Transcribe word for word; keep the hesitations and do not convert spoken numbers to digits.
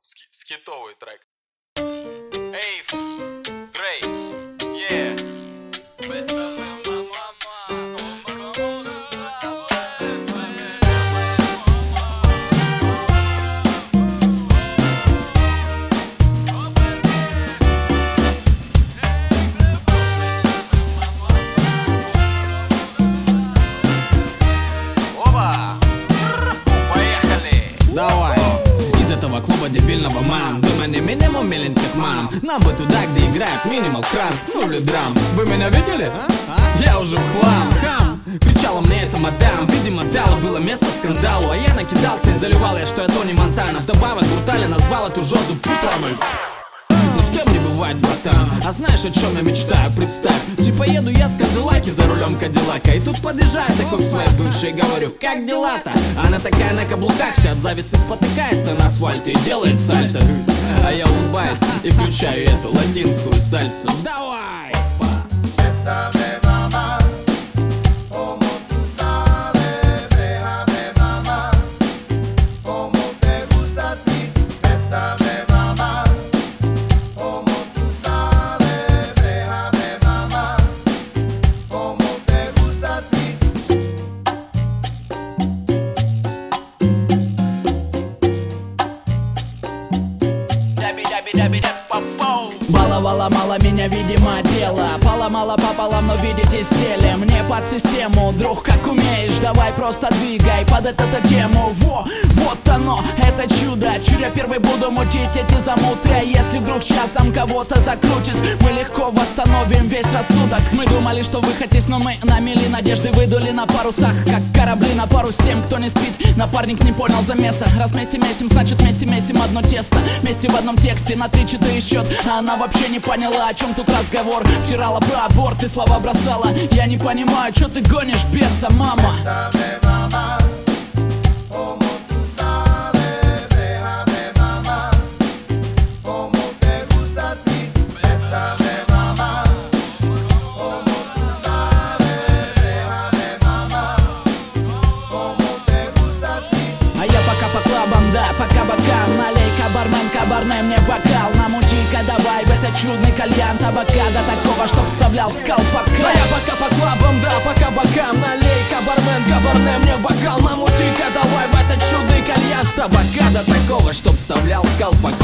ски скитовый трек. Эйв, Грей, yeah. Давай, из этого клуба дебильного мам вы мне минимум миленьких мам. Нам бы туда, где играет минимал крант, ну или драм. Вы меня видели? А? А? Я уже в хлам, хам. Кричала мне эта мадам, видимо дала было место скандалу. А я накидался и заливал я, что я Тони Монтана. Вдобавок брутально назвал эту Жозу путаной. Ну с кем не бывает, братан. А знаешь, о чем я мечтаю, представь. Типа еду я с Кадиллаки за рулем Кадиллака, и тут подъезжаю такой к своей бывшей и говорю: как дела-то? Она такая на каблуках, вся от зависти спотыкается на асфальте и делает сальто. А я улыбаюсь и включаю эту латинскую сальсу. Давай! Баловала мало меня, видимо, дело. Поломала пополам, но видите стиле. Мне под систему, друг, как умеешь. Давай просто двигай под эту тему. Во, вот оно, это чудо. Чур я первый буду мутить эти замуты. А если вдруг часом кого-то закрутит, мы легко восстановим весь рассудок. Мы думали, что вы хотите, но мы на мели надежды выдули на парусах, как корабли на пару с тем, кто не спит. Напарник не понял замеса. Раз вместе месим, значит вместе месим одно тесто. Вместе в одном тексте на три-четыре счет. А она вообще не поняла, о чем тут разговор. Втирала про аборт и слова бросала. Я не понимаю, что ты гонишь, беса, мама. А я пока по клабам, да, пока бокам. Налей-ка, бармен, кабарне мне бокал. Намути-ка давай в этот чудный кальян табака, до такого, чтоб вставлял с колпака. А я пока по клабам, да, пока бокам. Налей-ка, бармен, кабарне мне бокал. Намути-ка давай в этот чудный кальян табака, до такого, чтоб вставлял с колпака.